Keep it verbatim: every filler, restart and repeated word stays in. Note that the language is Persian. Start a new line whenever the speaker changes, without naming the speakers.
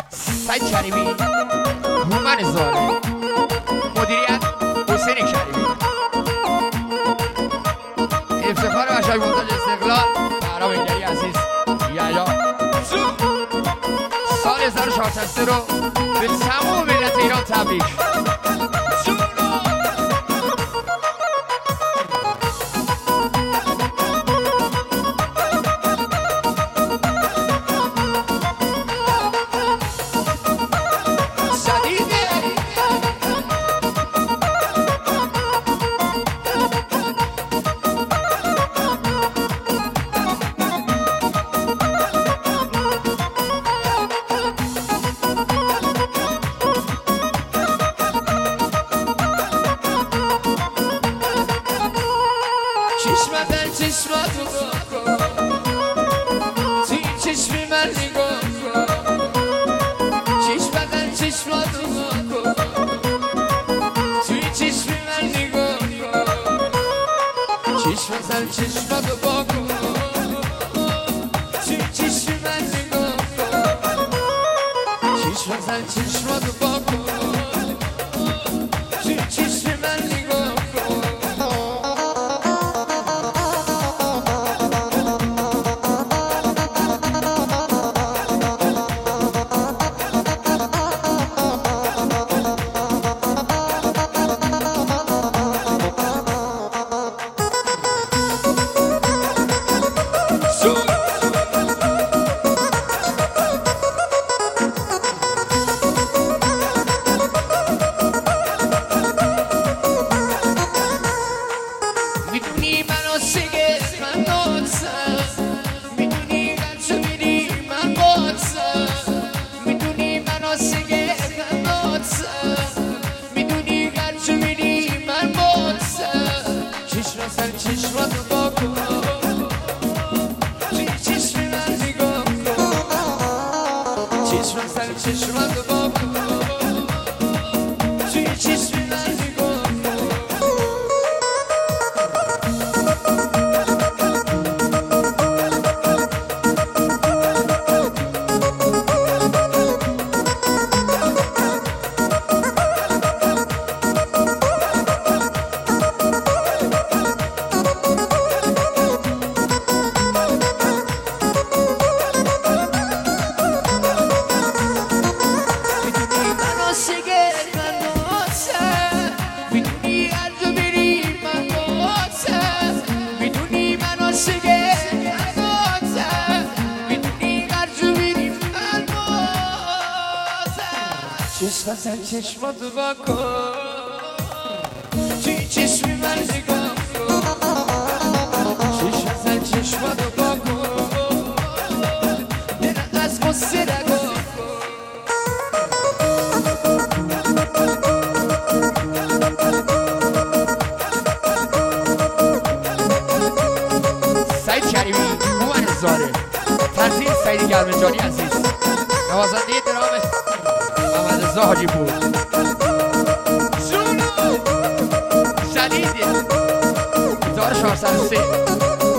سید شریفی هومن زاره مدیریت حسین شریفی افتخار بچه‌های منتاج استقلال برام ایدری عزیز یحیی سال هزار و چهارصد و سه رو به تمام ملت ایران تبریک.
چشمت چشماتو بکن توی چشمی من نگاه کن چشمت چشماتو بکن توی چشمی من نگاه کن چشمت چشماتو بکن توی چشمی من نگاه کن چشمت چشماتو بکن توی چشمی من نگاه کن میدونی منو سگه من باتم میدونی قدشو میری من باتم میدونی منو سگه من باتم میدونی قدشو میری من باتم چشم سر چشماتو بکن توی چشم من نگاه کن چشم سر چشماتو بکن توی چشم من نگاه کن چشم چشماتو بکن توی چشمی من نگاه کن چشم چشماتو بکن دلت از قصه نگاه کن
سید شریفی هومن زاره تنظیم سید گرمجانی عزیز نوازنده درام محمد رضا حاجی پور
جونو
شدید هزار و چهارصد و سه